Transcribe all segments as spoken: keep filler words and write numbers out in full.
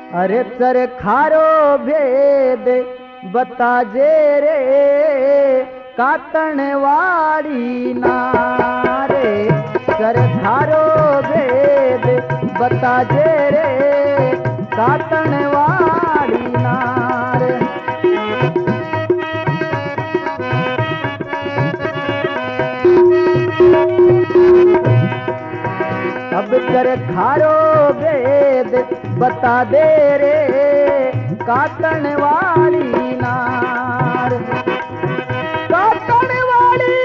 अरे चर खारो भेद बता जे रे कातण वाली नारे। चर खारो भेद बता जे रे कातण वाली नारे। अब चर खारो भेद बता दे रे कातण वाली नार। कातण वाली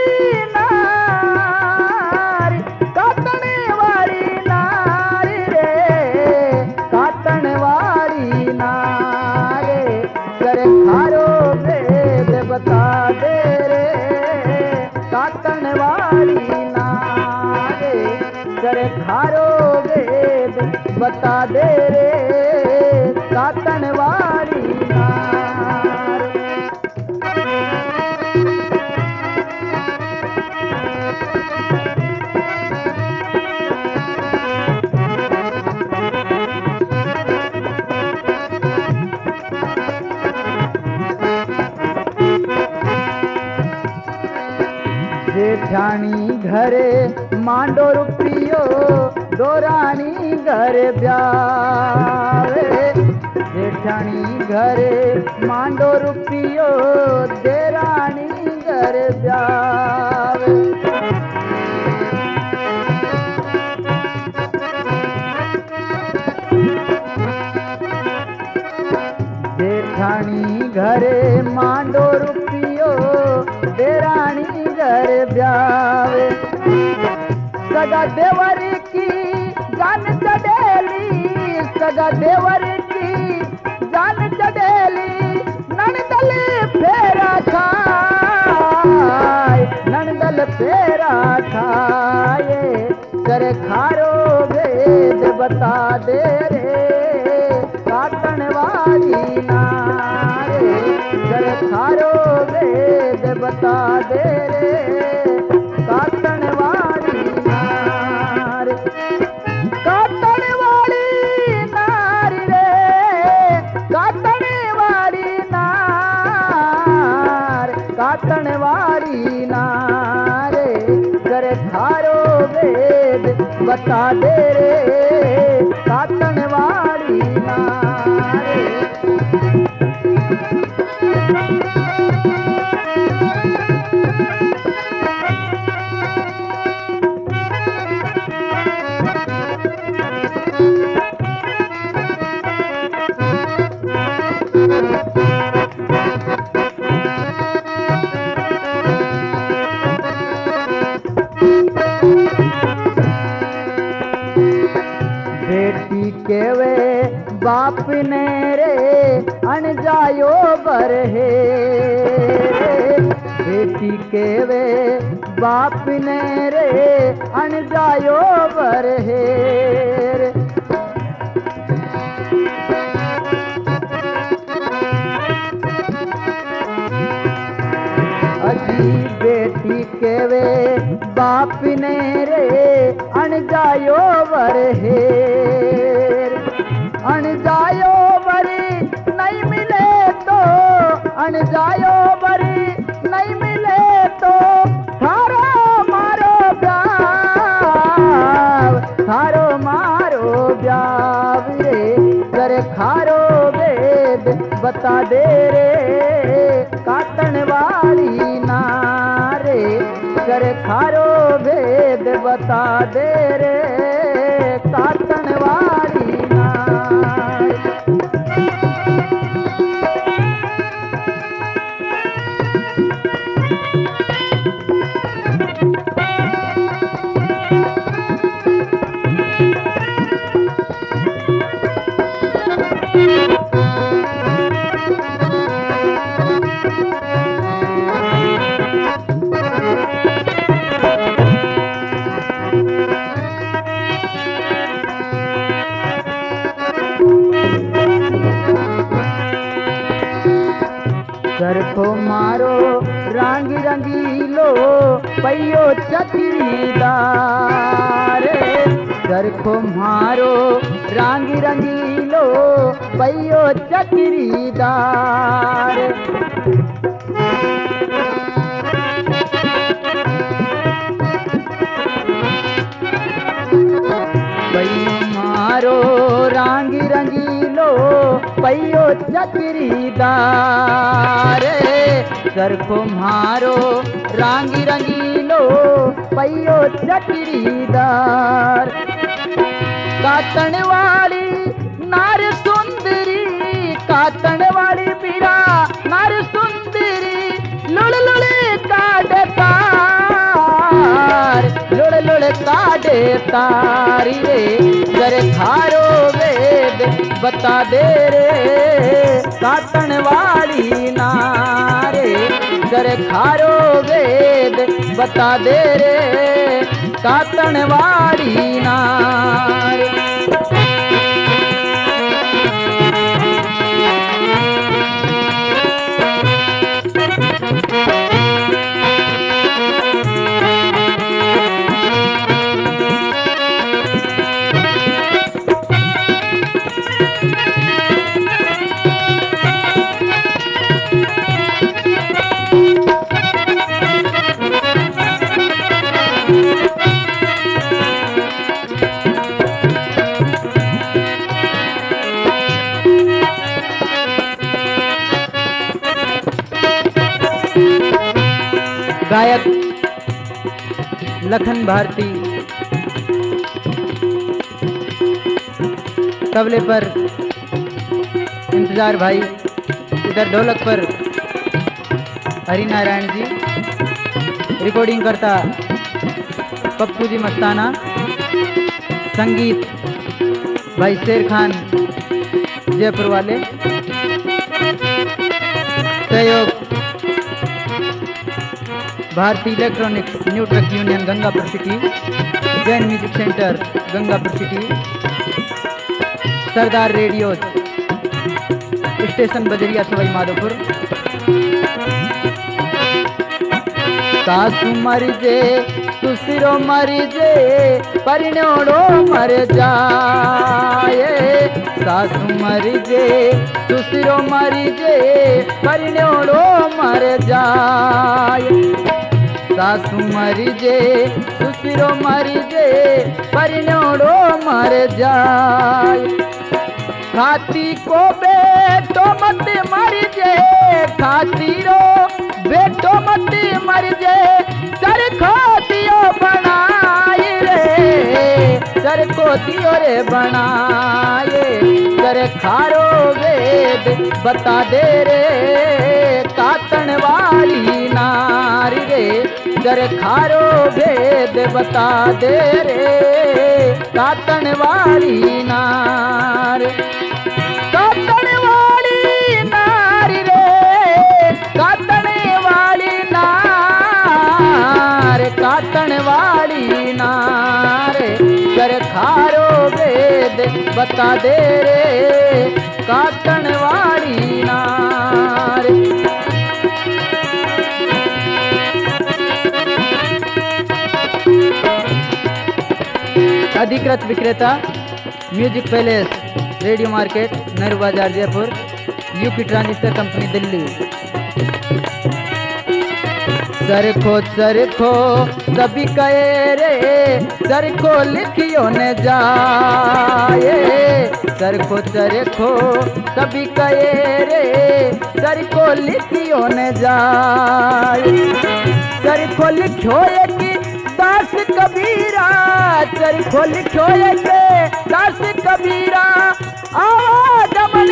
नार, कातण वाली नार रे, कातण वाली नार। चर खारो भेद बता दे रे कातण वाली नार। चर खारो भेद बता दे रे कातण वाली नार। जेठानी घरे मांडो रुपियो दोरानी घर ब्यावे। जेठानी घरे मांडो रुपियो देरानी घर ब्यावे। जेठानी घरे मांडो रुपियो देरानी घर ब्यावे। सगा देवर की जान चढ़ेली, सगा देवर की जान चढ़ेली। ननदल फेरा खाए, ननदल फेरा खाए। चर खारो भेद बता दे रे कातण वाली नारे। चर खारो भेद बता दे रे कातण वाली नार। कातण वाली नार रे, कातण वाली नार, कातण वाली नार। चर खारो भेद बता दे रे कातण वाली नार। बेटी केवे बाप ने रे अन जायो बर हे। बेटी केवे बाप ने रे अन जायो बर हे। अजी बेटी केवे बाप ने रे अन जायो बर हेर। अन जायो बरी नहीं मिले तो, अन जायो बरी नहीं मिले तो थारो मारो ब्याव, थारो मारो ब्याव रे। कर खारो भेद बता दे रे कातण वाली नारे। कर खारो भेद बता दे रे कातण वाली नार। चरखो मारो रंगी रंगीलो पैयो चकीदार। सरखो मारो रांगी रंगीलो पैयो चकरीदार। पैयो मारो रांगी रंगीलो पैयो चकरीदार। सरखो मारो रांगी रंगीलो पैयो चकरीदार। काटन वाली नार सुंदरी, काटन वाली बीरा नार सुंदरी, लुड़ लुड़ काटे तार, लुड़ लुड़ काटे तारी रे। जर खारो वेद बता दे रे काटन वाली नारे। जर खारो वेद बता दे रे काटन वाली नार। गायक लखन भारती, तबले पर इंतजार भाई, इधर ढोलक पर हरिनारायण जी, रिकॉर्डिंग करता पप्पू जी मस्ताना, संगीत भाई शेर खान जयपुर वाले, सहयोग भारतीय electronics new truck union Gangapur city, Jain music centre Gangapur city, Sardar radio station Bajariya Sawai Madhopur. सासू मर जे सुसरो मर जे परिणोड़ो मर जाए। सासू मर जे सुसरो मर जे परिणोड़ो मर जाए। सासू मर जे सुसरो मर जे परिणोड़ो मर जाए। खाती को बेटो मत मर जे, खातीरो बेटो मत मर जे। सर खो दियो बनाए रे, सर को दियो रे बनाए। सर खारो वेद बता दे रे काटन वाली नारी रे। सर खारो वेद बता दे रे काटन वाली नार। काटन वाली नारी रे, काटन वाली नार, काटन वाली नार। कर खारो वेद बता दे रे काटन वाली नार। अधिकृत विक्रेता music palace radio market Nehru Bazaar Jaipur, UP transistor company Delhi. सरखो सरखो सभी कहे रे, सरखो लिखियो न जाए। सरखो सरखो सभी कहे रे, सरखो लिखियो न जाए। सरखो लिखो एक दास कबीरा, सरखो लिखो एक दास कबीरा। आवाज मन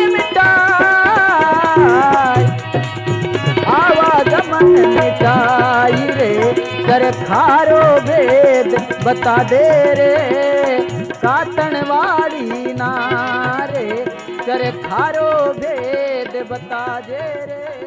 मिटाए, आवाज मन मिटाई रे। कर खारो वेद बता दे रे काटन वाली नारे। कर खारो वेद बता दे रे।